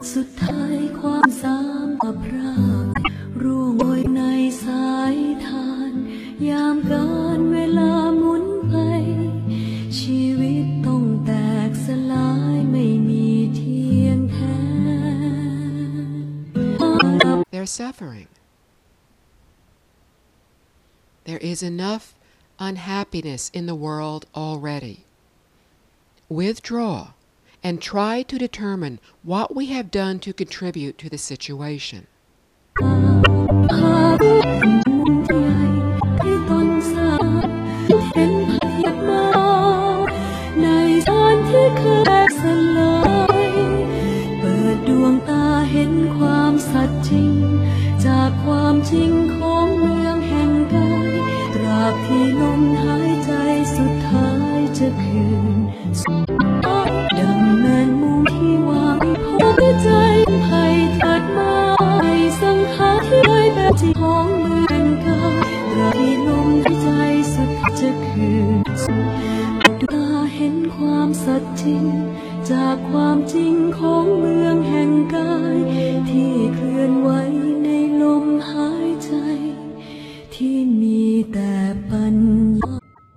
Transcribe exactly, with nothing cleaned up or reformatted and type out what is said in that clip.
สุดท้ายความสามอับราร่วงโรยในสายทานยามการเวลาหมุนไปชีวิตต้องแตกสลายไม่มีเทียงแท้ They're suffering. There is enough unhappiness in the world already. Withdraw and try to determine what we have done to contribute to the situation. ในตอนที่เคยสลายเปิดดวงตาเห็นความสัตย์จริงจากความจริงของเมืองแห่งกายตราบที่ลมหายใจสุดท้ายจะคืนสู่ดังแมงมุมที่วางพบใจภัยถัดมาให้สังขารที่เคยแบบที่ของเมืองกายตราบที่ลมหายใจสุดจะคืนสู่ตาเห็นความสัตย์จริงจากความจริงของเมืองแห่งกายที่เคลื่อน